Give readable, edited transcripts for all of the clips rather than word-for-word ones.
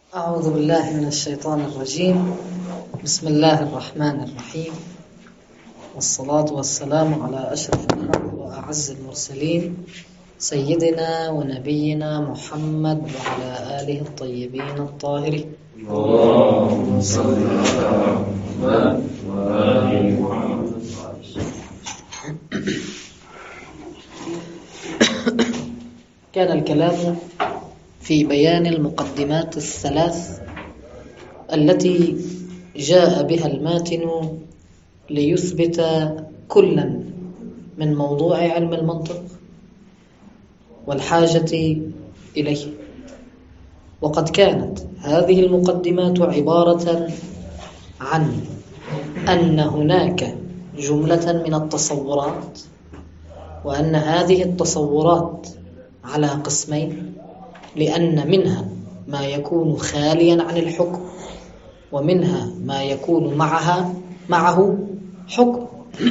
أعوذ بالله من الشيطان الرجيم. بسم الله الرحمن الرحيم، والصلاة والسلام على أشرف الخلق وأعز المرسلين سيدنا ونبينا محمد وعلى آله الطيبين الطاهرين. اللهم صل على محمد وآل محمد. كان الكلام في بيان المقدمات الثلاث التي جاء بها الماتن ليثبت كلا من موضوع علم المنطق والحاجة إليه. وقد كانت هذه المقدمات عبارة عن أن هناك جملة من التصورات، وأن هذه التصورات على قسمين، لأن منها ما يكون خاليا عن الحكم، ومنها ما يكون معه حكم.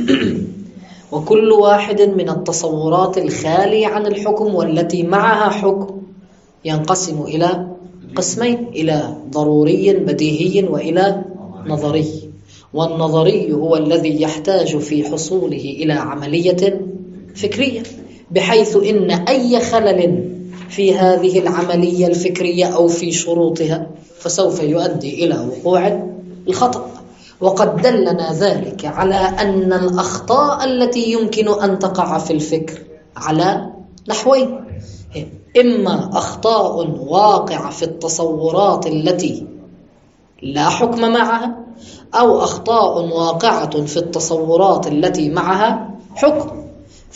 وكل واحد من التصورات الخالية عن الحكم والتي معها حكم ينقسم إلى قسمين، إلى ضروري بديهي وإلى نظري. والنظري هو الذي يحتاج في حصوله إلى عملية فكرية، بحيث إن أي خلل في هذه العملية الفكرية أو في شروطها فسوف يؤدي إلى وقوع الخطأ. وقد دلنا ذلك على أن الأخطاء التي يمكن أن تقع في الفكر على نحوين: إما أخطاء واقعة في التصورات التي لا حكم معها، أو أخطاء واقعة في التصورات التي معها حكم.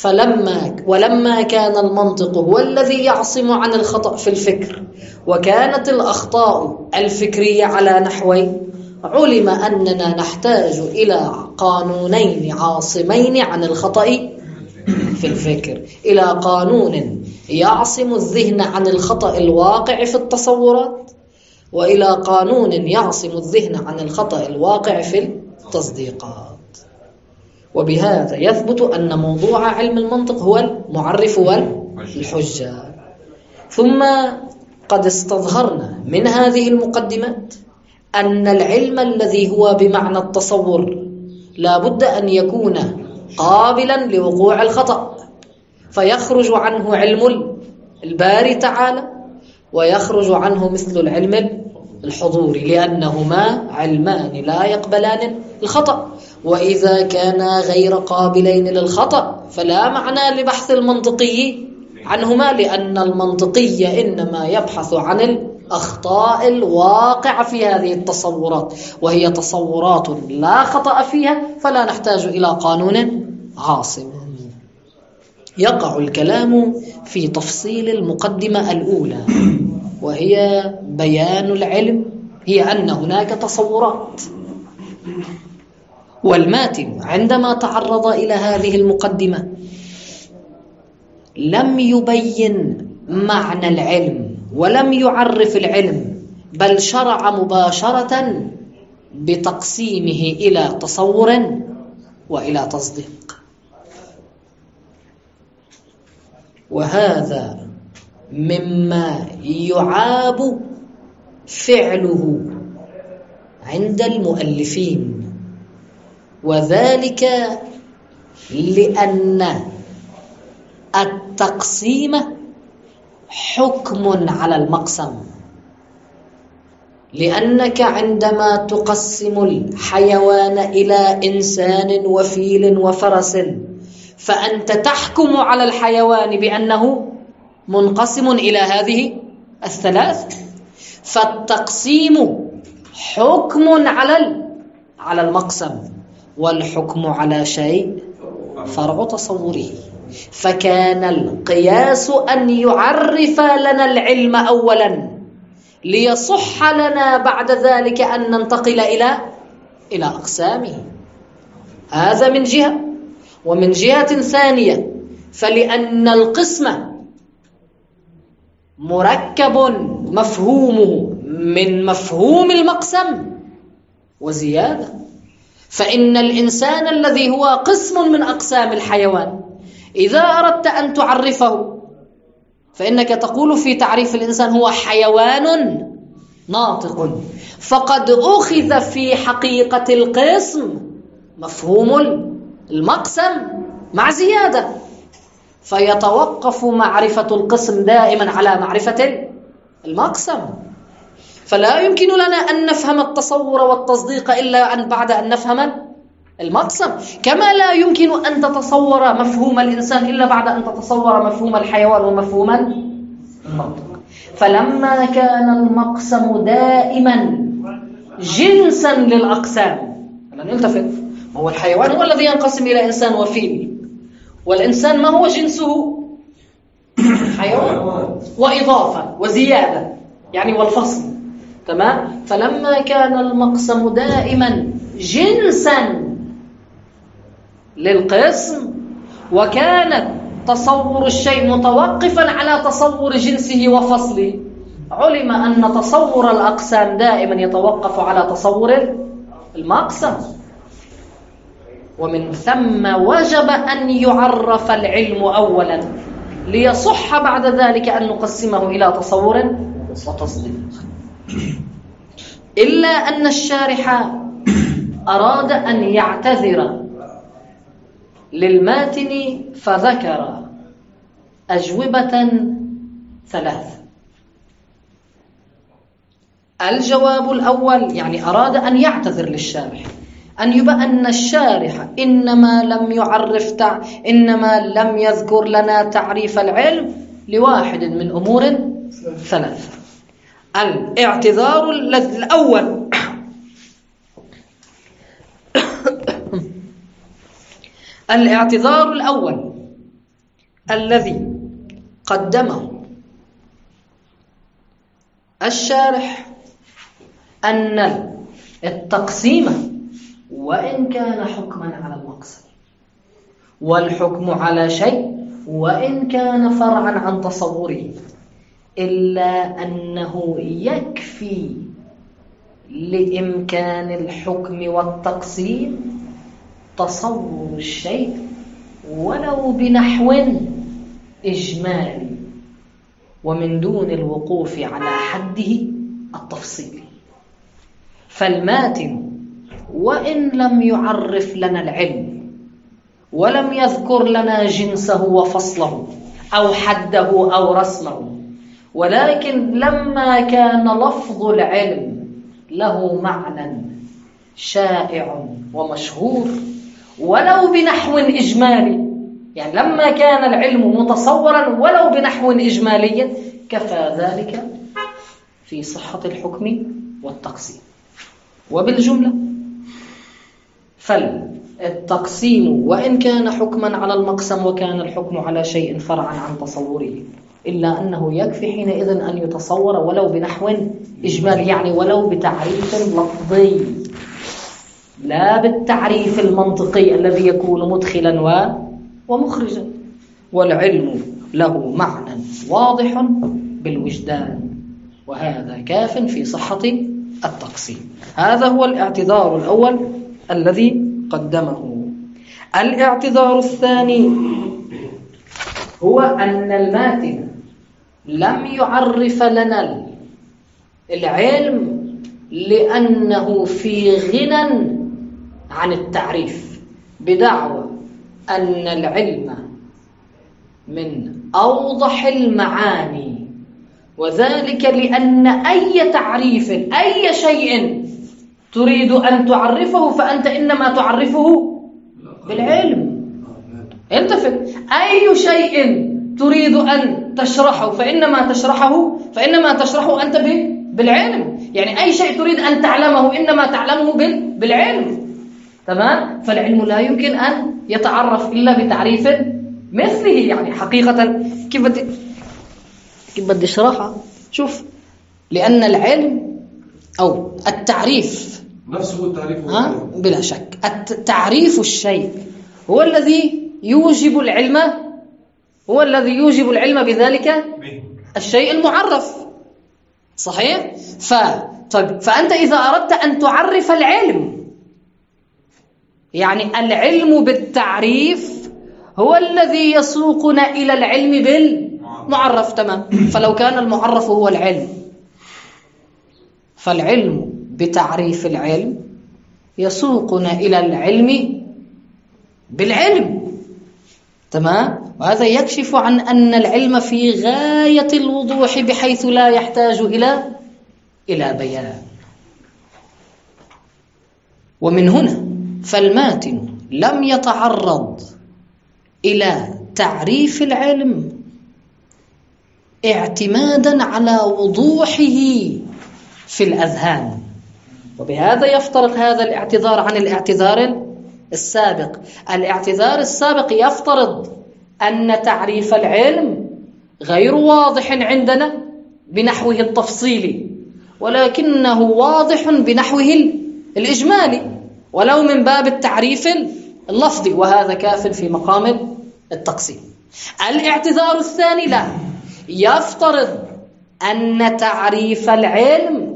ولما كان المنطق هو الذي يعصم عن الخطأ في الفكر، وكانت الأخطاء الفكرية على نحوين، علم أننا نحتاج إلى قانونين عاصمين عن الخطأ في الفكر: إلى قانون يعصم الذهن عن الخطأ الواقع في التصورات، وإلى قانون يعصم الذهن عن الخطأ الواقع في التصديقات. وبهذا يثبت أن موضوع علم المنطق هو المعرف والحجة. ثم قد استظهرنا من هذه المقدمات أن العلم الذي هو بمعنى التصور لا بد أن يكون قابلا لوقوع الخطأ، فيخرج عنه علم الباري تعالى، ويخرج عنه مثل العلم الحضوري، لأنهما علمان لا يقبلان الخطأ. وإذا كانا غير قابلين للخطأ فلا معنى لبحث المنطقي عنهما، لأن المنطقي إنما يبحث عن الأخطاء الواقعة في هذه التصورات، وهي تصورات لا خطأ فيها، فلا نحتاج إلى قانون عاصم. يقع الكلام في تفصيل المقدمة الأولى، وهي بيان العلم، هي أن هناك تصورات. والماتن عندما تعرض إلى هذه المقدمة لم يبين معنى العلم ولم يعرف العلم، بل شرع مباشرة بتقسيمه إلى تصور وإلى تصديق. وهذا مما يعاب فعله عند المؤلفين، وذلك لأن التقسيم حكم على المقسم. لأنك عندما تقسم الحيوان إلى إنسان وفيل وفرس، فأنت تحكم على الحيوان بأنه منقسم إلى هذه الثلاث، فالتقسيم حكم على المقسم، والحكم على شيء فرع تصوره. فكان القياس أن يعرف لنا العلم أولا، ليصح لنا بعد ذلك أن ننتقل إلى أقسامه. هذا من جهة. ومن جهة ثانية، فلأن القسم مركب مفهومه من مفهوم المقسم وزيادة، فإن الإنسان الذي هو قسم من أقسام الحيوان إذا أردت أن تعرفه فإنك تقول في تعريف الإنسان هو حيوان ناطق، فقد أخذ في حقيقة القسم مفهوم المقسم مع زيادة، فيتوقف معرفة القسم دائما على معرفة المقسم. فلا يمكن لنا أن نفهم التصور والتصديق إلا بعد أن نفهم المقسم، كما لا يمكن أن تتصور مفهوم الإنسان إلا بعد أن تتصور مفهوم الحيوان ومفهوم المنطق. فلما كان المقسم دائما جنسا للأقسام، نلتفت، هو الحيوان هو الذي ينقسم إلى إنسان وفيل، والإنسان ما هو جنسه؟ حيوان وإضافة وزيادة يعني والفصل، تمام؟ فلما كان المقسم دائما جنسا للقسم، وكانت تصور الشيء متوقفا على تصور جنسه وفصله، علم أن تصور الأقسام دائما يتوقف على تصور المقسم، ومن ثم وجب أن يعرف العلم أولا ليصح بعد ذلك أن نقسمه إلى تصور وتصديق. إلا أن الشارح أراد أن يعتذر للماتن فذكر أجوبة ثلاث. الجواب الأول يعني أراد أن يعتذر للشارح، أن يبقى الشارح إنما لم يذكر لنا تعريف العلم لواحد من أمور ثلاثة. الاعتذار الأول الاعتذار الأول الذي قدمه الشارح أن التقسيم وإن كان حكما على المقسم، والحكم على شيء وإن كان فرعا عن تصوره، إلا أنه يكفي لإمكان الحكم والتقسيم تصور الشيء ولو بنحو إجمالي، ومن دون الوقوف على حده التفصيلي. فالماتن وإن لم يعرف لنا العلم ولم يذكر لنا جنسه وفصله أو حده أو رسمه، ولكن لما كان لفظ العلم له معنى شائع ومشهور ولو بنحو إجمالي، يعني لما كان العلم متصورا ولو بنحو إجمالي، كفى ذلك في صحة الحكم والتقسيم. وبالجملة فالتقسيم وإن كان حكما على المقسم وكان الحكم على شيء فرعا عن تصوره، إلا أنه يكفي حينئذ أن يتصور ولو بنحو إجمالي، يعني ولو بتعريف لفظي لا بالتعريف المنطقي الذي يكون مدخلا ومخرجا. والعلم له معنى واضح بالوجدان، وهذا كاف في صحة التقسيم. هذا هو الاعتذار الأول الذي قدمه. الاعتذار الثاني هو أن الماتن لم يعرف لنا العلم لأنه في غنى عن التعريف، بدعوى أن العلم من أوضح المعاني، وذلك لأن أي تعريف أي شيء تريد أن تعرفه فأنت إنما تعرفه بالعلم. التفت، أي شيء تريد أن تشرحه فإنما تشرحه أنت بالعلم، يعني أي شيء تريد أن تعلمه إنما تعلمه بالعلم، تمام؟ فالعلم لا يمكن أن يتعرف إلا بتعريف مثله. يعني حقيقة كيف بدي اشرحها؟ شوف، لأن العلم أو التعريف نفسه التعريف بلا شك تعريف الشيء هو الذي يوجب العلم، هو الذي يوجب العلم بذلك الشيء المعرف، صحيح؟ فأنت إذا أردت أن تعرف العلم، يعني العلم بالتعريف هو الذي يسوقنا إلى العلم بالمعرف، تمام؟ فلو كان المعرف هو العلم فالعلم بتعريف العلم يسوقنا إلى العلم بالعلم. تمام؟ وهذا يكشف عن أن العلم في غاية الوضوح بحيث لا يحتاج إلى بيان. ومن هنا فالماتن لم يتعرض إلى تعريف العلم اعتمادا على وضوحه في الأذهان، وبهذا يفترق هذا الاعتذار عن الاعتذار السابق. الاعتذار السابق يفترض أن تعريف العلم غير واضح عندنا بنحوه التفصيلي، ولكنه واضح بنحوه الإجمالي ولو من باب التعريف اللفظي، وهذا كاف في مقام التقسيم. الاعتذار الثاني لا، يفترض أن تعريف العلم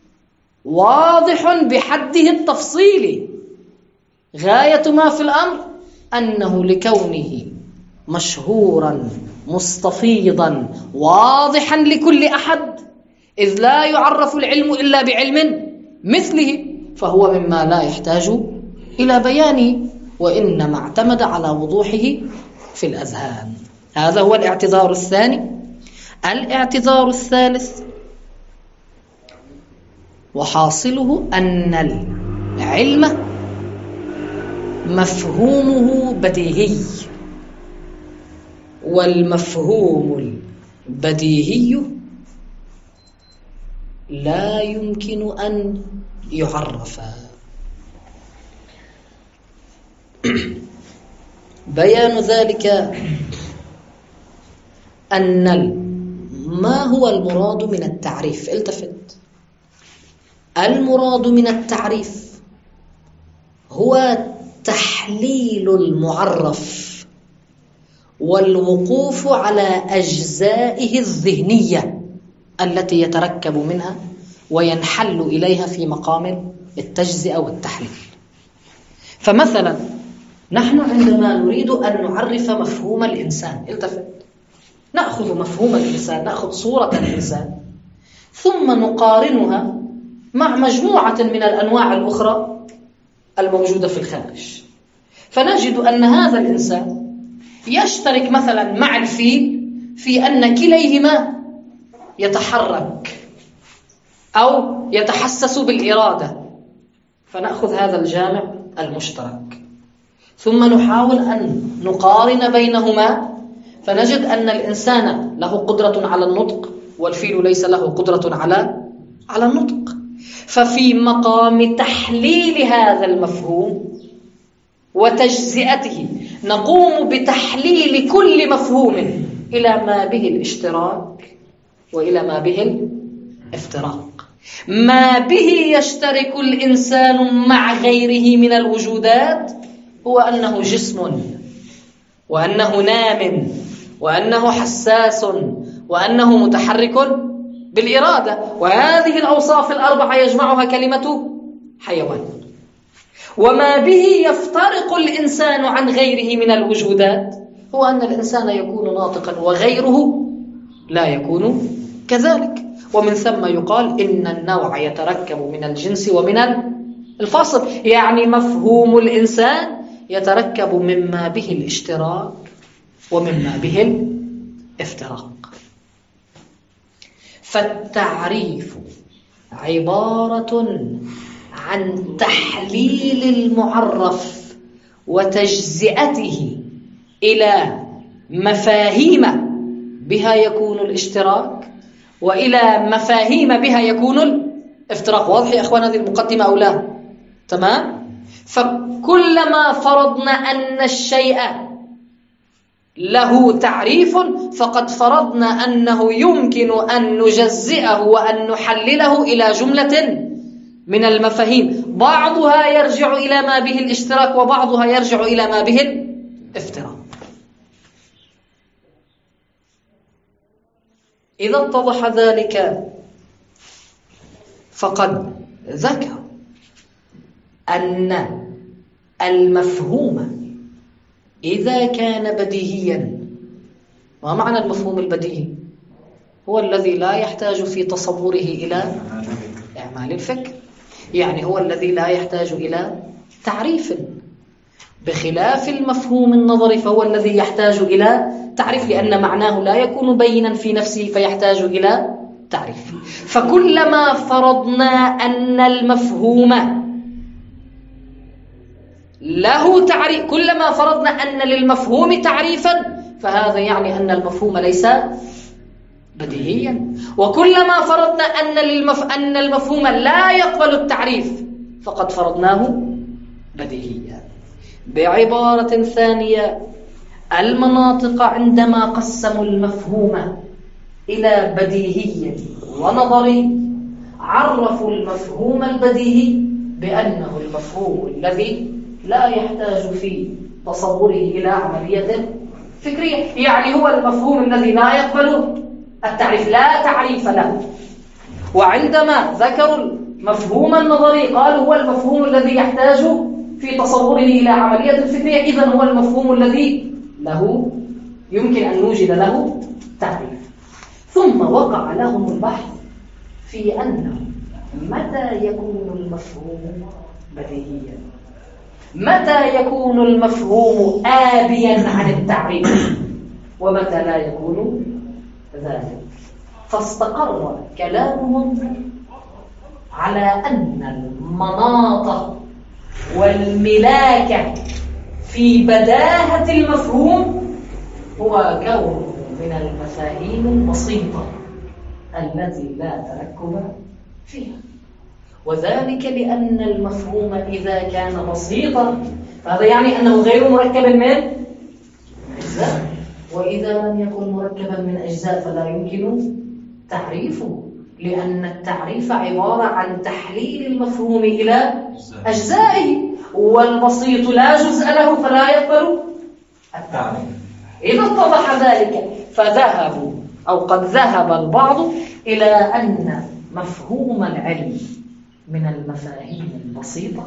واضح بحده التفصيلي، غاية ما في الأمر أنه لكونه مشهورا مستفيضا واضحا لكل أحد، إذ لا يعرف العلم إلا بعلم مثله، فهو مما لا يحتاج إلى بيانه، وإنما اعتمد على وضوحه في الأذهان. هذا هو الاعتذار الثاني. الاعتذار الثالث وحاصله أن العلم مفهومه بديهي، والمفهوم البديهي لا يمكن أن يعرف. بيان ذلك أن ما هو المراد من التعريف؟ التفت. المراد من التعريف هو تحليل المعرف والوقوف على أجزائه الذهنية التي يتركب منها وينحل إليها في مقام التجزئة والتحليل. فمثلا نحن عندما نريد أن نعرف مفهوم الإنسان، التفت، نأخذ مفهوم الإنسان، نأخذ صورة الإنسان، ثم نقارنها مع مجموعة من الأنواع الأخرى الموجودة في الخارج، فنجد أن هذا الإنسان يشترك مثلا مع الفيل في أن كليهما يتحرك أو يتحسس بالإرادة، فنأخذ هذا الجامع المشترك، ثم نحاول أن نقارن بينهما، فنجد أن الإنسان له قدرة على النطق والفيل ليس له قدرة على النطق. ففي مقام تحليل هذا المفهوم وتجزئته نقوم بتحليل كل مفهوم إلى ما به الاشتراك وإلى ما به الافتراق. ما به يشترك الإنسان مع غيره من الوجودات هو أنه جسم، وأنه نام، وأنه حساس، وأنه متحرك بالإرادة، وهذه الأوصاف الأربعة يجمعها كلمة حيوان. وما به يفترق الإنسان عن غيره من الوجودات هو أن الإنسان يكون ناطقا وغيره لا يكون كذلك، ومن ثم يقال إن النوع يتركب من الجنس ومن الفصل، يعني مفهوم الإنسان يتركب مما به الاشتراك ومما به الافتراق. فالتعريف عبارة عن تحليل المعرف وتجزئته إلى مفاهيم بها يكون الاشتراك وإلى مفاهيم بها يكون الافتراق. واضح يا أخوان هذه المقدمة أو لا؟ تمام؟ فكلما فرضنا أن الشيء له تعريف فقد فرضنا أنه يمكن أن نجزئه وأن نحلله إلى جملة من المفاهيم، بعضها يرجع إلى ما به الاشتراك وبعضها يرجع إلى ما به الافتراق. إذا اتضح ذلك فقد ذكر أن المفهوم إذا كان بديهيا، ما معنى المفهوم البديهي؟ هو الذي لا يحتاج في تصوره إلى إعمال. كمال الفكر، يعني هو الذي لا يحتاج إلى تعريف، بخلاف المفهوم النظري فهو الذي يحتاج إلى تعريف، لأن معناه لا يكون بينا في نفسه فيحتاج إلى تعريف. فكلما فرضنا أن المفهوم له تعريف، كلما فرضنا أن للمفهوم تعريفا فهذا يعني أن المفهوم ليس بديهيا، وكلما فرضنا أن المفهوم لا يقبل التعريف فقد فرضناه بديهيا. بعبارة ثانية، المناطق عندما قسموا المفهوم إلى بديهي ونظري عرفوا المفهوم البديهي بأنه المفهوم الذي لا يحتاج في تصوره إلى عملية فكرية، يعني هو المفهوم الذي لا يقبل التعريف، لا تعريف له. وعندما ذكروا المفهوم النظري قالوا هو المفهوم الذي يحتاج في تصوره إلى عملية فكرية، إذن هو المفهوم الذي له يمكن أن نوجد له تعريف. ثم وقع لهم البحث في أنه متى يكون المفهوم بديهيا، متى يكون المفهوم آبيا عن التعريف، ومتى لا يكون ذلك. فاستقر كلامهم على أن المناط والملاكة في بداهة المفهوم هو كون من المفاهيم البسيطة التي لا تركب فيها، وذلك لأن المفهوم إذا كان بسيطا فهذا يعني أنه غير مركب من أجزاء، وإذا لم يكن مركبا من أجزاء فلا يمكن تعريفه، لأن التعريف عبارة عن تحليل المفهوم إلى أجزائه، والبسيط لا جزء له فلا يقبل التعريف. إذا اتضح ذلك فذهبوا أو قد ذهب البعض إلى أن مفهوم العلم من المفاهيم البسيطة،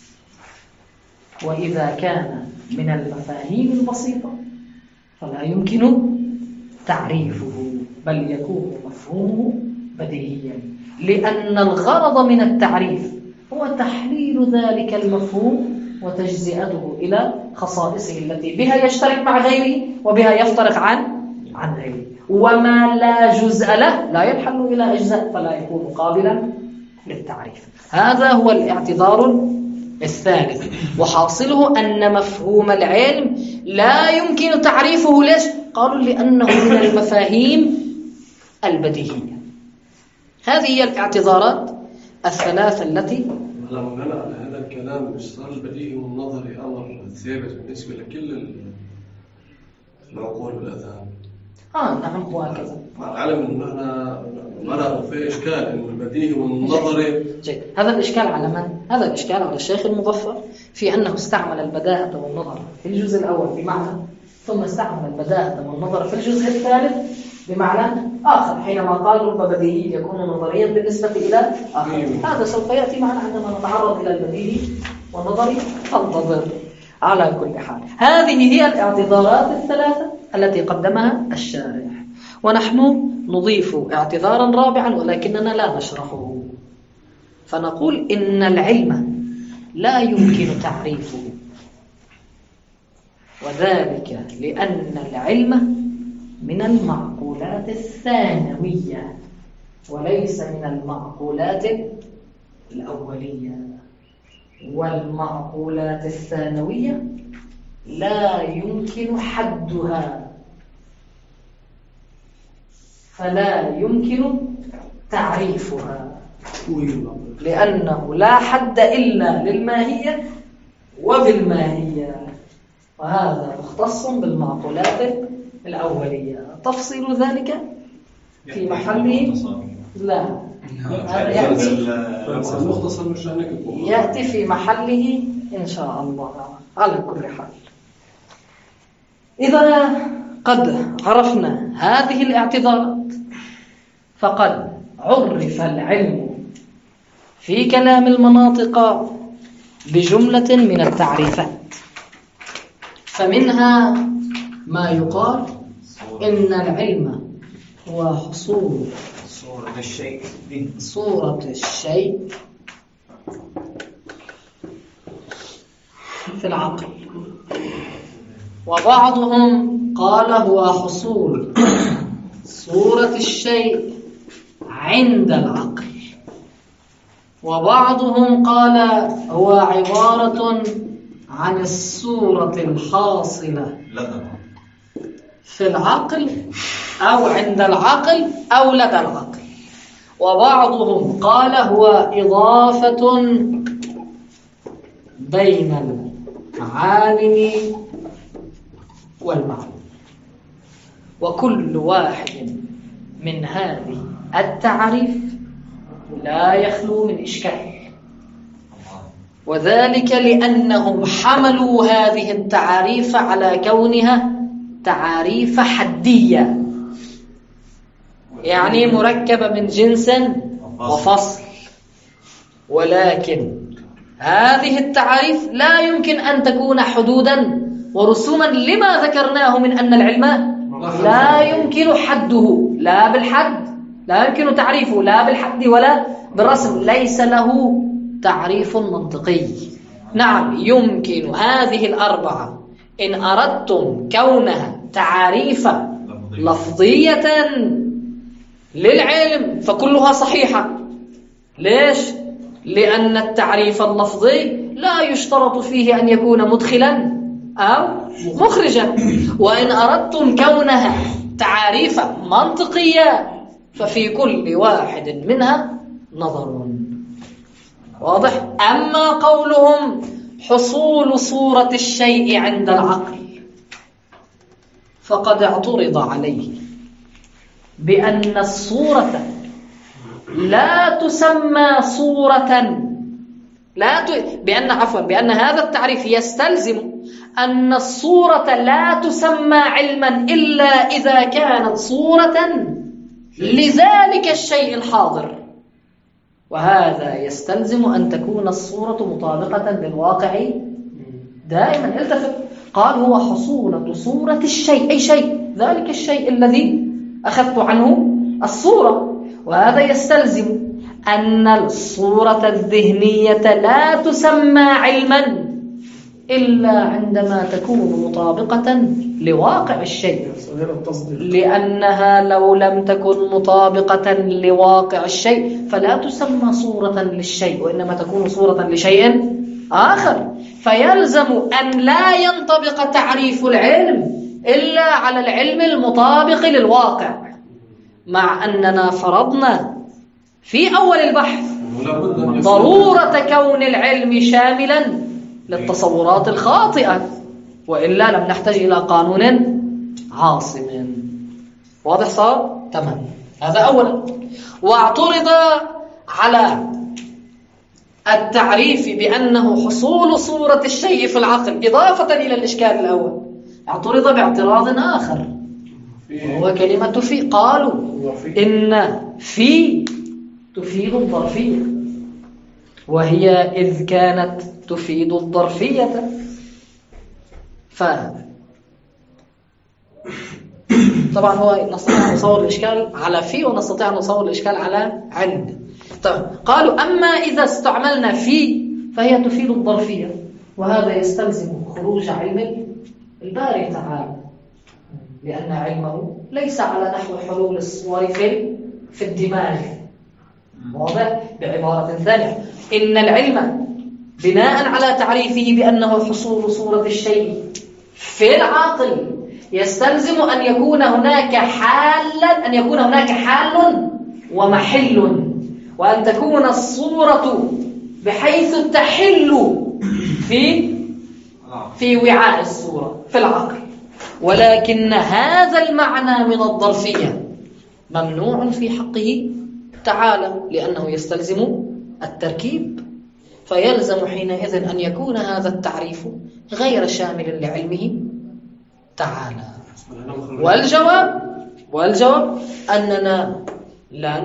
وإذا كان من المفاهيم البسيطة فلا يمكن تعريفه بل يكون مفهومه بديهيا، لأن الغرض من التعريف هو تحليل ذلك المفهوم وتجزئته إلى خصائصه التي بها يشترك مع غيره وبها يفترق عن غيره، وما لا جزء له لا ينحل إلى أجزاء فلا يكون قابلا للتعريف. هذا هو الاعتذار الثالث، وحاصله أن مفهوم العلم لا يمكن تعريفه. ليش؟ قالوا لأنه من المفاهيم البديهية. هذه هي الاعتذارات الثلاثة التي لما بنى على هذا الكلام إصدار البديهي والنظري أمر ثابت بالنسبة لكل العقول والأذهان. نعم هو هكذا. علم أن احنا مرة في إشكال إنه البديهي والنظري. جيد. هذا الإشكال على من؟ هذا الإشكال على الشيخ المظفر في أنه استعمل البداهة والنظر في الجزء الأول بمعنى، ثم استعمل البداهة والنظر في الجزء الثالث بمعنى آخر، حينما قال رب بديهي يكون نظريا بالنسبة إلى آخر. هذا سوف يأتي معنا عندما نتعرض إلى البديهي والنظري، فانتظر. على كل حال هذه هي الاعتذارات الثلاثة التي قدمها الشارح، ونحن نضيف اعتذارا رابعا ولكننا لا نشرحه، فنقول إن العلم لا يمكن تعريفه، وذلك لأن العلم من المعقولات الثانوية وليس من المعقولات الأولية، والمعقولات الثانوية لا يمكن حدها فلا يمكن تعريفها، لأنه لا حد إلا للماهية وبالماهية، وهذا مختص بالمعقولات الأولية. تفصيل ذلك في محله لا، يأتي في محله إن شاء الله. على كل حال إذا قد عرفنا هذه الاعتذارات فقد عرف العلم في كلام المناطق بجملة من التعريفات، فمنها ما يقال إن العلم هو حصول صورة الشيء صورة الشيء في العقل. وبعضهم قال هو حصول صورة الشيء عند العقل، وبعضهم قال هو عبارة عن الصورة الحاصلة في العقل أو عند العقل أو لدى العقل. وبعضهم قال هو إضافة بين العالم والمعلوم. وكل واحد من هذه التعريف لا يخلو من إشكال، وذلك لأنهم حملوا هذه التعاريف على كونها تعاريف حدية، يعني مركبة من جنس وفصل. ولكن هذه التعاريف لا يمكن أن تكون حدودا ورسوما لما ذكرناه من أن العلم لا يمكن حده، لا بالحد، لا يمكن تعريفه لا بالحد ولا بالرسم، ليس له تعريف منطقي. نعم يمكن هذه الأربعة إن أردتم كونها تعاريف لفظية للعلم فكلها صحيحة. ليش؟ لأن التعريف اللفظي لا يشترط فيه أن يكون مدخلا أو مخرجا. وإن أردتم كونها تعاريف منطقية ففي كل واحد منها نظر. واضح؟ أما قولهم حصول صورة الشيء عند العقل فقد اعترض عليه بأن الصورة لا تسمى صورة، بأن هذا التعريف يستلزم أن الصورة لا تسمى علما إلا إذا كانت صورة لذلك الشيء الحاضر، وهذا يستلزم أن تكون الصورة مطابقة للواقع دائما. التفت، قال هو حصولة صورة الشيء، أي شيء، ذلك الشيء الذي أخذت عنه الصورة، وهذا يستلزم أن الصورة الذهنية لا تسمى علما إلا عندما تكون مطابقة لواقع الشيء، لأنها لو لم تكن مطابقة لواقع الشيء فلا تسمى صورة للشيء، وإنما تكون صورة لشيء آخر. فيلزم أن لا ينطبق تعريف العلم إلا على العلم المطابق للواقع، مع أننا فرضنا في أول البحث ضرورة كون العلم شاملا للتصورات الخاطئة، وإلا لم نحتاج إلى قانون عاصم. واضح صار؟ تمام. هذا أولا. واعترض على التعريف بأنه حصول صورة الشيء في العقل إضافة إلى الإشكال الأول، اعترض باعتراض آخر وهو كلمة في. قالوا إن في تفيد الظرفية، وهي إذ كانت تفيد الظرفية طبعا هو نستطيع أن نصور الإشكال على في ونستطيع أن نصور الإشكال على عند. طيب قالوا أما إذا استعملنا في فهي تفيد الظرفية، وهذا يستلزم خروج علم الباري تعالى، لأن علمه ليس على نحو حلول الصور في الدماغ. واضح؟ بعبارة ثانية، إن العلم بناء على تعريفه بأنه حصول صورة الشيء في العقل يستلزم أن يكون هناك حال ومحل، وأن تكون الصورة بحيث تحل في وعاء الصورة في العقل. ولكن هذا المعنى من الظرفية ممنوع في حقه تعالى، لأنه يستلزم التركيب، فيلزم حينئذ أن يكون هذا التعريف غير شامل لعلمه تعالى. والجواب أننا لا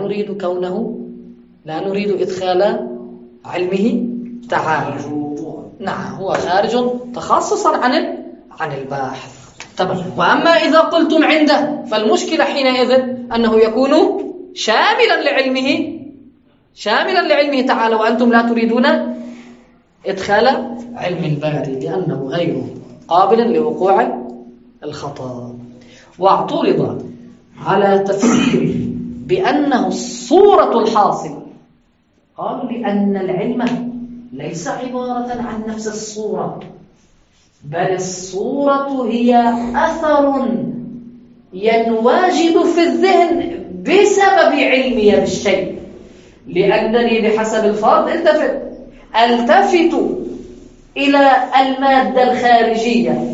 نريد إدخال علمه تعالى. نعم، هو خارج تخصصا عن الباحث. طبعا. وأما إذا قلتم عنده فالمشكلة حينئذ أنه يكون شاملا لعلمه تعالى، وأنتم لا تريدون إدخال علم الباري لأنه غير قابل لوقوع الخطأ. واعترض على تفسيره بأنه الصورة الحاصلة، قالوا لأن العلم ليس عبارة عن نفس الصورة، بل الصورة هي أثر ينواجد في الذهن بسبب علمي بالشيء، لأنني بحسب الفرض التفت إلى المادة الخارجية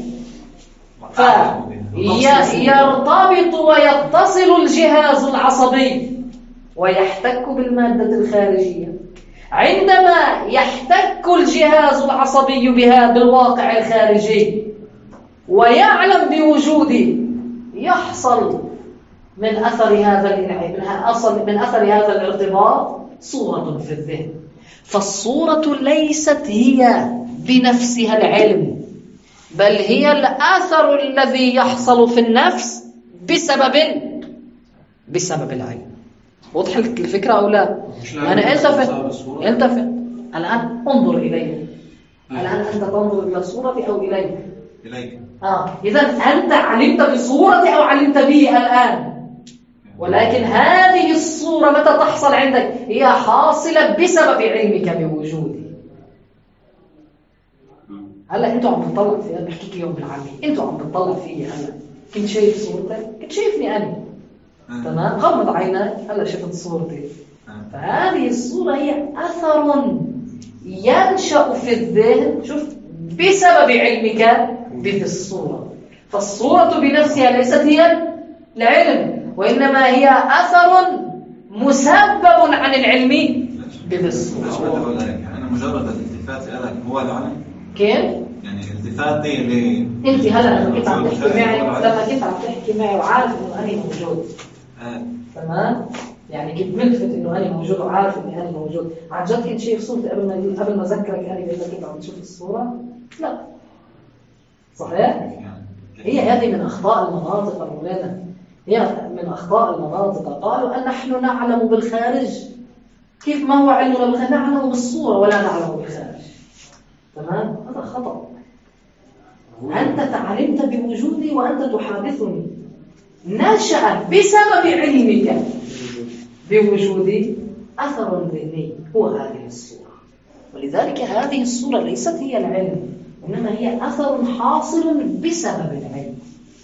فيرتبط ويتصل الجهاز العصبي ويحتك بالمادة الخارجية. عندما يحتك الجهاز العصبي بها بالواقع الخارجي ويعلم بوجوده، يحصل من أثر هذا الارتباط صورة في الذهن. فالصورة ليست هي بنفسها العلم، بل هي الأثر الذي يحصل في النفس بسبب العلم. وضح الفكرة أو لا؟ أنا التفت الآن انظر إلي. الآن أنت تنظر إلى صورتي أو إليك؟ إذا أنت علمت بصورتي أو علمت بي الآن؟ ولكن هذه الصورة متى تحصل عندك؟ هي حاصلة بسبب علمك بوجودي. هلا انتوا عم تطلع في، انا بحكيك اليوم بالعامي، انتوا عم تطلع فيي هلا، كنت شايف صورتك، كنت شايفني انا، تمام؟ غمض عينك، هلا شفت صورتي. فهذه الصورة هي أثر ينشأ في الذهن، شوف، بسبب علمك بالصورة. فالصورة بنفسها ليست هي العلم، وإنما هي أثر مسبب عن العلم بالصورة. يعني مجرد الالتفات لك هو العلم. كيف؟ يعني التفاتي ل انت هلا لما كنت عم تحكي معي وعارف انه انا موجود، تمام؟ يعني كنت ملفت انه انا موجود وعارف اني انا موجود. عن جد كنت شايف صورتي قبل ما اذكرك انا قلت لك عم تشوف الصوره؟ لا. صحيح؟ هي هذه من اخطاء المناطق مولانا، هي من اخطاء المناطق. قالوا ان نحن نعلم بالخارج. كيف ما هو علمنا بالخارج؟ نعلم بالصوره ولا نعلم بالخارج. تمام؟ هذا خطأ. أنت تعلمت بوجودي وأنت تحادثني. نشأ بسبب علمك بوجودي أثر ذهني هو هذه الصورة، ولذلك هذه الصورة ليست هي العلم، إنما هي أثر حاصل بسبب العلم.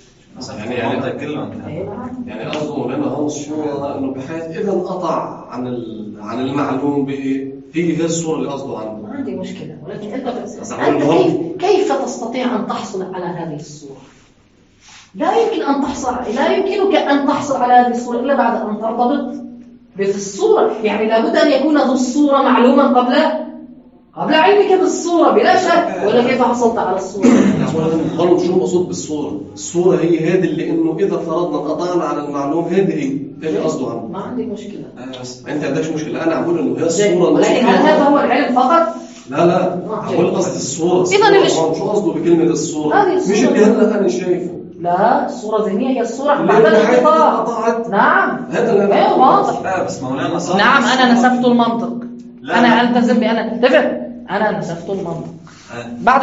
يعني أظن لنا هذه الصورة إنه بحيث إذا انقطع عن المعلوم به هي الصورة اللي قصده عنه. ما عندي مشكلة، ولكن أنت كيف تستطيع أن تحصل على هذه الصورة؟ لا يمكنك أن تحصل على هذه الصورة إلا بعد أن ترتبط بالصورة. يعني لابد أن يكون ذو الصورة معلوما قبل علمك بالصورة بلا شك. ولا كيف حصلت على الصورة؟ قالوا شو مقصود بالصورة؟ الصورة هي هذه اللي إنه إذا فرضنا قطعنا على المعلوم هذه قصده عنه. ما عندي مشكلة. أنت عندكش مشكلة. أنا أقول إنه هي الصورة. ولكن هل هذا هو العلم فقط؟ لا أقول قصد الصورة. شو قصده بكلمة الصورة؟ مش اللي هلا أنا شايفه. لا، الصورة ذهنية هي الصورة بعد الانقطاع. نعم، هذا واضح. لا بس مولانا صح. نعم، أنا نسفت المنطق. أنا ألتزم أنا نسفت المنطق. بعد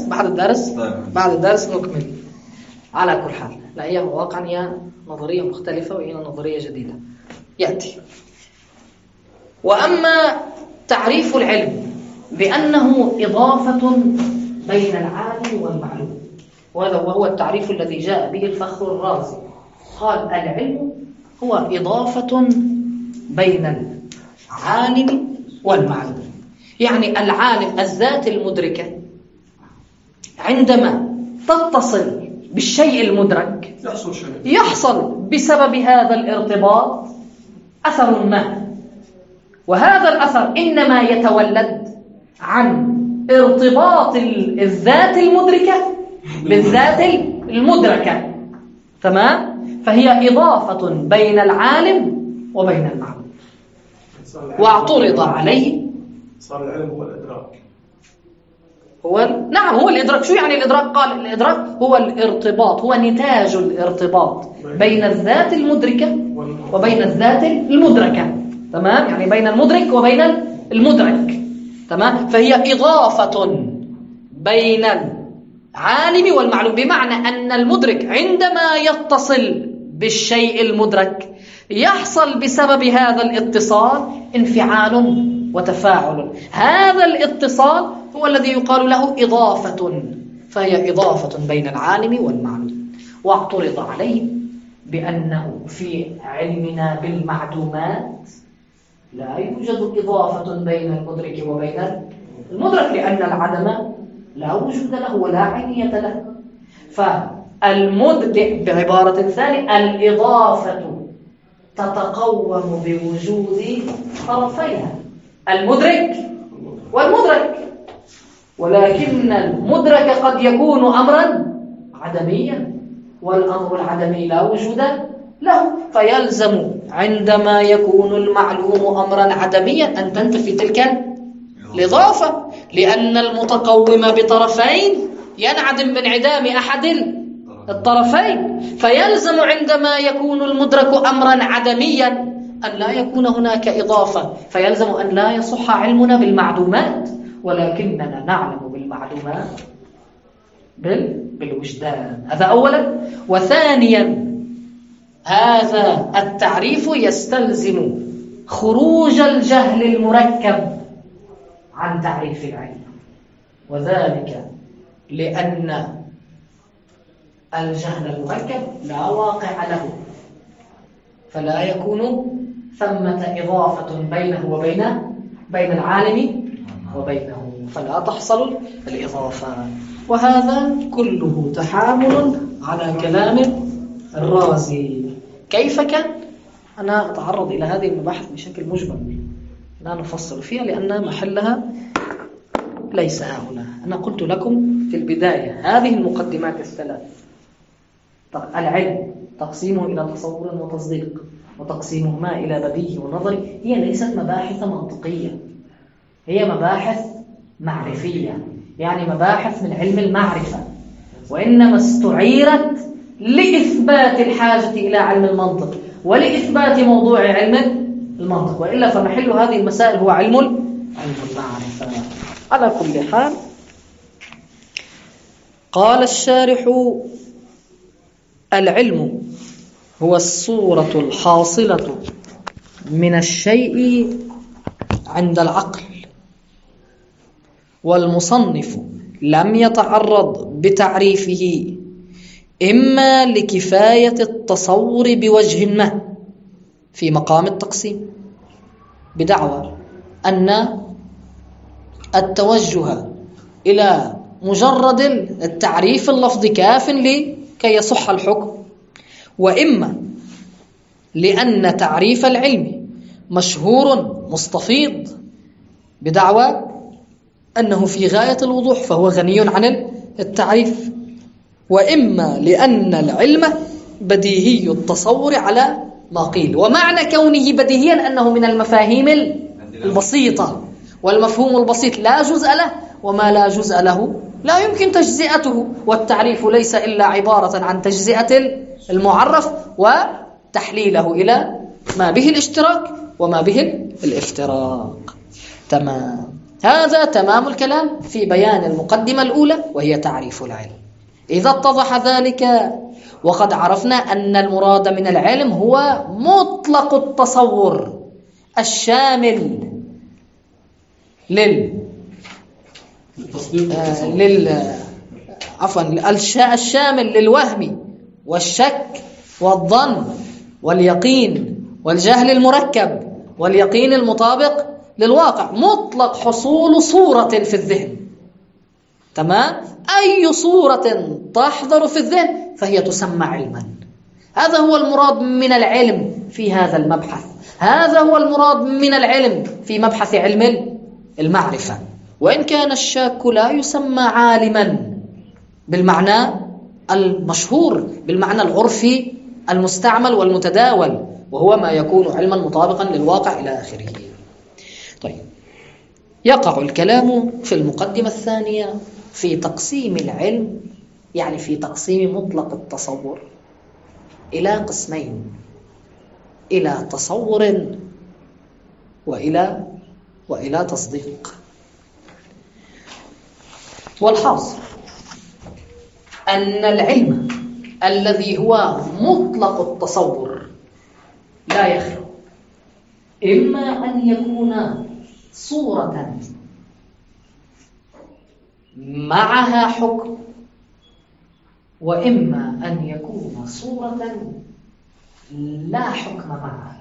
الدرس نكمل. على كل حال، لا هي واقعا هي نظرية مختلفة وهي نظرية جديدة يأتي. وأما تعريف العلم بأنه إضافة بين العالم والمعلوم، وهذا وهو التعريف الذي جاء به الفخر الرازي. قال العلم هو إضافة بين العالم والمعلوم. يعني العالم، الذات المدركة، عندما تتصل بالشيء المدرك يحصل بسبب هذا الارتباط أثر ما، وهذا الأثر إنما يتولد عن ارتباط الذات المدركة بالذات المدركة. تمام؟ فهي إضافة بين العالم وبين المعلوم. واعترض عليه. صار العلم هو الإدراك. نعم هو الإدراك. شو يعني الإدراك؟ قال الإدراك هو الارتباط، هو نتاج الارتباط بين الذات المدركة وبين الذات المدركة. تمام؟ يعني بين المدرك وبين المدرك. تمام؟ فهي إضافة بين العالم والمعلوم، بمعنى أن المدرك عندما يتصل بالشيء المدرك يحصل بسبب هذا الاتصال انفعال وتفاعل. هذا الاتصال هو الذي يقال له إضافة، فهي إضافة بين العالم والمعلوم. واعترض عليه بأنه في علمنا بالمعدومات لا يوجد إضافة بين المدرك وبين المدرك، لأن العدم لا وجود له ولا عينية له. فالمدرك بعبارة ثانية الإضافة تتقوم بوجود طرفيها، المدرك والمدرك، ولكن المدرك قد يكون أمرا عدميا، والأمر العدمي لا وجود له، فيلزم عندما يكون المعلوم أمرا عدميا أن تنتفي تلك الإضافة، لأن المتقوم بطرفين ينعدم بانعدام أحد الطرفين، فيلزم عندما يكون المدرك أمرا عدميا أن لا يكون هناك إضافة، فيلزم أن لا يصح علمنا بالمعدومات، ولكننا نعلم بالمعدومات بالوجدان. هذا أولا. وثانيا هذا التعريف يستلزم خروج الجهل المركب عن تعريف العلم، وذلك لأن الجهل المركب لا واقع له، فلا يكون ثمة إضافة بينه بين العالم وبينه، فلا تحصل الإضافة. وهذا كله تحامل على كلام الرازي. كيف كان؟ أنا أتعرض إلى هذه المباحث بشكل مجمل، لا نفصل فيها لأن محلها ليس هنا. أنا قلت لكم في البداية هذه المقدمات الثلاث: العلم تقسيمه إلى تصور وتصديق، وتقسيمهما إلى بديهي ونظري، هي ليست مباحث منطقية، هي مباحث معرفية، يعني مباحث من علم المعرفة، وإنما استعيرت لإثبات الحاجة إلى علم المنطق ولإثبات موضوع علم المنطق، وإلا فمحل هذه المسائل هو علم المعرفة. على كل حال، قال الشارح: العلم هو الصورة الحاصلة من الشيء عند العقل، والمصنف لم يتعرض بتعريفه إما لكفاية التصور بوجه ما في مقام التقسيم، بدعوى أن التوجه إلى مجرد التعريف اللفظي كاف لكي يصح الحكم، وإما لأن تعريف العلم مشهور مستفيض بدعوى أنه في غاية الوضوح فهو غني عن التعريف، وإما لأن العلم بديهي التصور على ما قيل. ومعنى كونه بديهيا أنه من المفاهيم البسيطة، والمفهوم البسيط لا جزء له، وما لا جزء له لا يمكن تجزئته، والتعريف ليس إلا عبارة عن تجزئة المعرف وتحليله إلى ما به الاشتراك وما به الافتراق. تمام. هذا تمام الكلام في بيان المقدمة الأولى وهي تعريف العلم. إذا اتضح ذلك وقد عرفنا أن المراد من العلم هو مطلق التصور الشامل الشامل للوهم والشك والظن واليقين والجهل المركب واليقين المطابق للواقع، مطلق حصول صورة في الذهن. تمام؟ أي صورة تحضر في الذهن فهي تسمى علما. هذا هو المراد من العلم في هذا المبحث، هذا هو المراد من العلم في مبحث علم المعرفة. وإن كان الشاك لا يسمى عالما بالمعنى المشهور، بالمعنى العرفي المستعمل والمتداول، وهو ما يكون علما مطابقا للواقع إلى آخره. طيب، يقع الكلام في المقدمة الثانية في تقسيم العلم، يعني في تقسيم مطلق التصور إلى قسمين: إلى تصور وإلى تصديق. والحاصل أن العلم الذي هو مطلق التصور لا يخلو إما أن يكون صورة معها حكم، وإما أن يكون صورة لا حكم معها.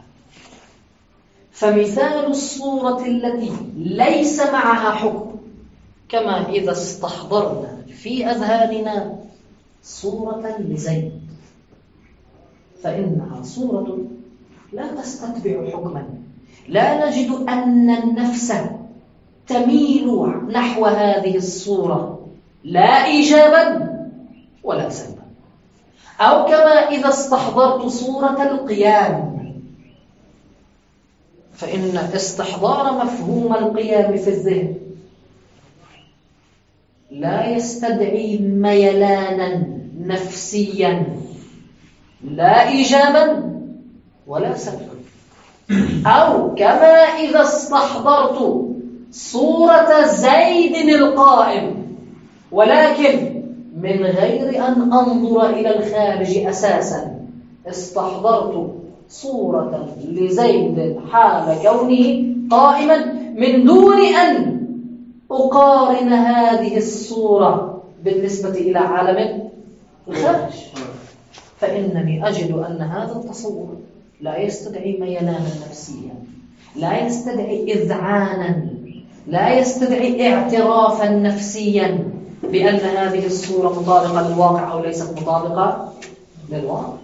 فمثال الصورة التي ليس معها حكم كما إذا استحضرنا في أذهاننا صورة لزيد، فإنها صورة لا تستتبع حكما، لا نجد أن النفس تميل نحو هذه الصورة لا إيجابا ولا سلبا. أو كما إذا استحضرت صورة القيام، فإن استحضار مفهوم القيام في الذهن لا يستدعي ميلانا نفسيا لا إيجابا ولا سلبا. أو كما إذا استحضرت صورة زيد القائم ولكن من غير أن أنظر إلى الخارج أساسا، استحضرت صورة لزيد حال كونه قائما من دون أن أقارن هذه الصورة بالنسبة إلى عالم الخارج، فإنني أجد أن هذا التصور لا يستدعي ميلانا نفسيا، لا يستدعي إذعانا، لا يستدعي اعترافا نفسيا بأن هذه الصورة مطابقة للواقع أو ليست مطابقة للواقع.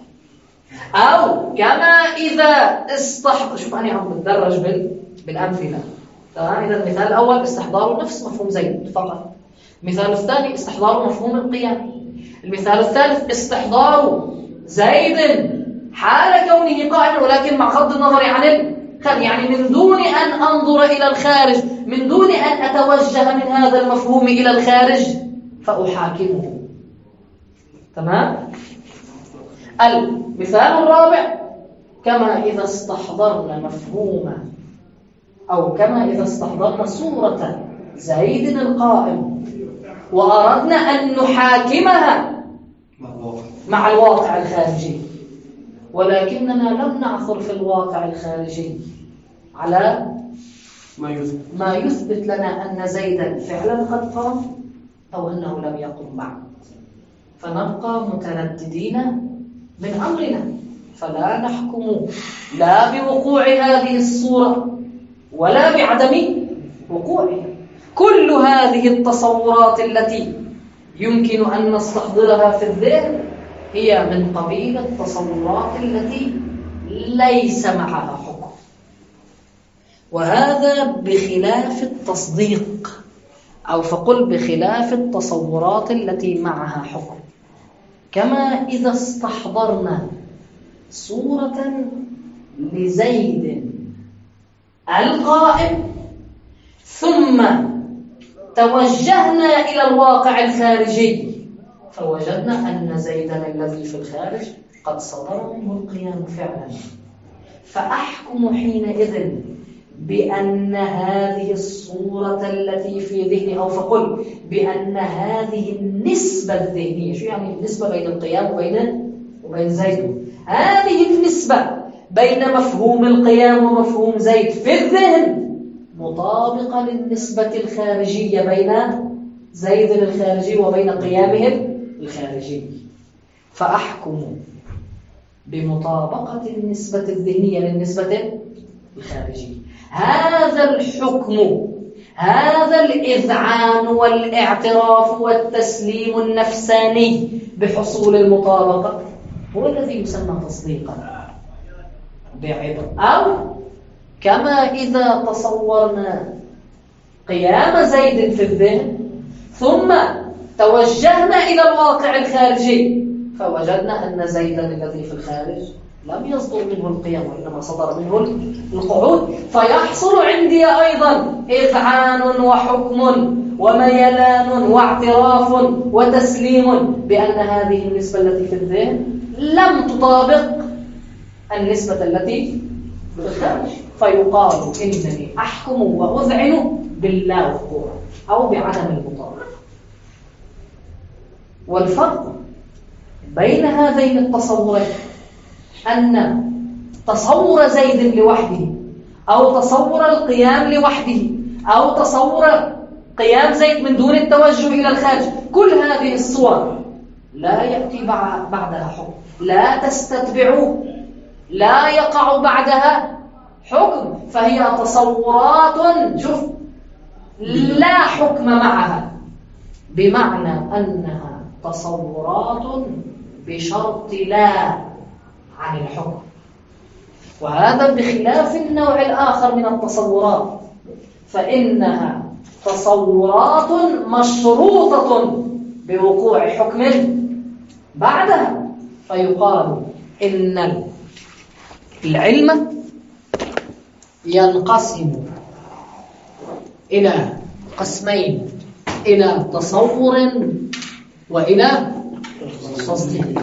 أو كما إذا شوف أنا عم بتدرج بالأمثلة. تمام؟ إذا المثال الأول استحضار نفس مفهوم زيد فقط. المثال الثاني استحضار مفهوم القيام. المثال الثالث استحضار زيد حال كونه قائما ولكن مع غض النظر عن يعني من دون أن أنظر إلى الخارج، من دون أن أتوجه من هذا المفهوم إلى الخارج فأحاكمه. تمام؟ المثال الرابع كما إذا استحضرنا مفهوما أو كما إذا استحضرنا صورة زيد القائم وأردنا أن نحاكمها مع الواقع الخارجي، ولكننا لم نعثر في الواقع الخارجي على ما يثبت لنا أن زيدا فعلا قد قام أو أنه لم يقم بعد، فنبقى مترددين من أمرنا، فلا نحكم لا بوقوع هذه الصورة ولا بعدم وقوعها. كل هذه التصورات التي يمكن أن نستحضرها في الذهن هي من قبيل التصورات التي ليس معها حكم، وهذا بخلاف التصديق، أو فقل بخلاف التصورات التي معها حكم. كما إذا استحضرنا صورة لزيد القائم ثم توجهنا إلى الواقع الخارجي فوجدنا أن زيدا الذي في الخارج قد صدر منه القيام فعلا، فأحكم حينئذ بأن هذه الصورة التي في ذهني، أو فقل بأن هذه النسبة الذهنية، شو يعني النسبة بين القيام وبين زيد؟ هذه النسبة بين مفهوم القيام ومفهوم زيد في الذهن مطابقة للنسبة الخارجية بين زيد الخارجي وبين قيامه الخارجي، فأحكم بمطابقة النسبة الذهنية للنسبة الخارجية. هذا الحكم، هذا الإذعان والاعتراف والتسليم النفساني بحصول المطابقة هو الذي يسمى تصديقا بعبر. أو كما إذا تصورنا قيام زيد في الذهن ثم توجهنا إلى الواقع الخارجي فوجدنا أن زيدا الذي في الخارج لم يصدر منه القيام وإنما صدر منه القعود، فيحصل عندي أيضا إذعان وحكم وميلان واعتراف وتسليم بأن هذه النسبة التي في الذهن لم تطابق النسبة التي في الخارج، فيقال إنني أحكم وأذعن باللا وقوع أو بعدم المطابقة. والفرق بين هذين التصورين أن تصور زيد لوحده أو تصور القيام لوحده أو تصور قيام زيد من دون التوجه إلى الخارج، كل هذه الصور لا يأتي بعدها حكم، لا تستتبعوه، لا يقع بعدها حكم، فهي تصورات شوف لا حكم معها، بمعنى أنها تصورات بشرط لا عن الحكم. وهذا بخلاف النوع الآخر من التصورات، فإنها تصورات مشروطة بوقوع حكم بعدها، فيقال إن العلم ينقسم إلى قسمين، إلى تصور وإلى تصديق.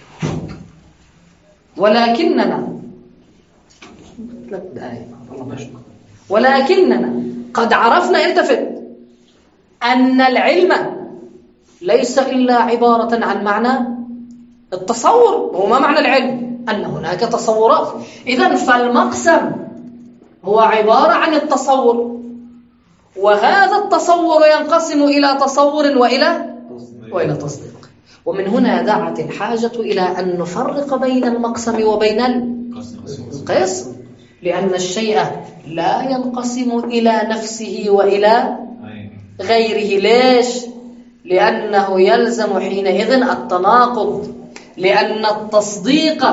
ولكننا قد عرفنا، التفت، أن العلم ليس إلا عبارة عن معنى التصور. وما معنى العلم؟ أن هناك تصورات. إذن فالمقسم هو عبارة عن التصور، وهذا التصور ينقسم إلى تصور وإلى تصديق. ومن هنا دعت الحاجة إلى أن نفرق بين المقسم وبين القسم، لأن الشيء لا ينقسم إلى نفسه وإلى غيره. ليش؟ لأنه يلزم حينئذ التناقض، لأن التصديق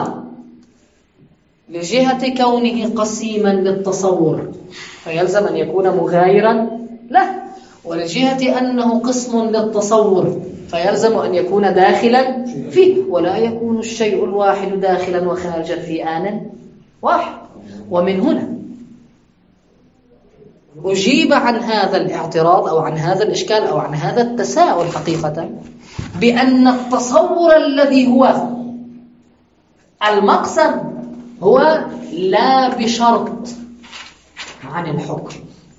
لجهة كونه قسيما للتصور فيلزم أن يكون مغايرا له، ولجهة أنه قسم للتصور فيلزم أن يكون داخلا فيه، ولا يكون الشيء الواحد داخلا وخارجا في آن واحد. ومن هنا أجيب عن هذا الاعتراض أو عن هذا الإشكال أو عن هذا التساؤل حقيقة بأن التصور الذي هو المقسم هو لا بشرط عن الحكم،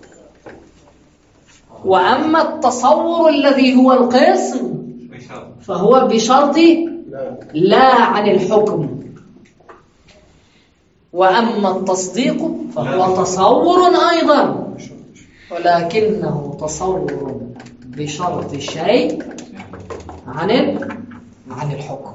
وأما التصور الذي هو القسم فهو بشرط لا عن الحكم. وأما التصديق فهو تصور أيضا، ولكنه تصور بشرط شيء عن الحكم.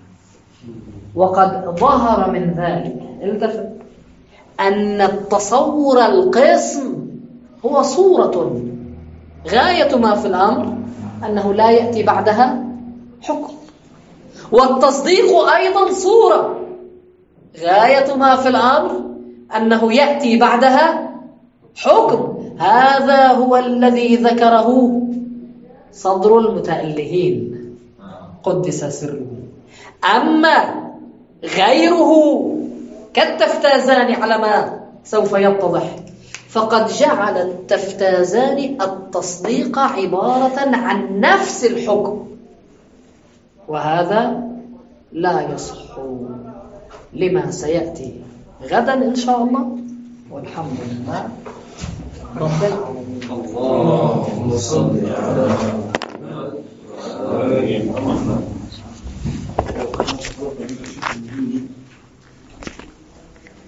وقد ظهر من ذلك، التفت، أن التصور القسم هو صورة غاية ما في الأمر أنه لا يأتي بعدها حكم، والتصديق أيضا صورة غاية ما في الأمر أنه يأتي بعدها حكم. هذا هو الذي ذكره صدر المتألهين قدس سره. أما غيره كالتفتازان على ما سوف يتضح، فقد جعل التفتازان التصديق عبارة عن نفس الحكم، وهذا لا يصح لما سيأتي غدا إن شاء الله. والحمد لله رب العالمين. اللهم صل على محمد.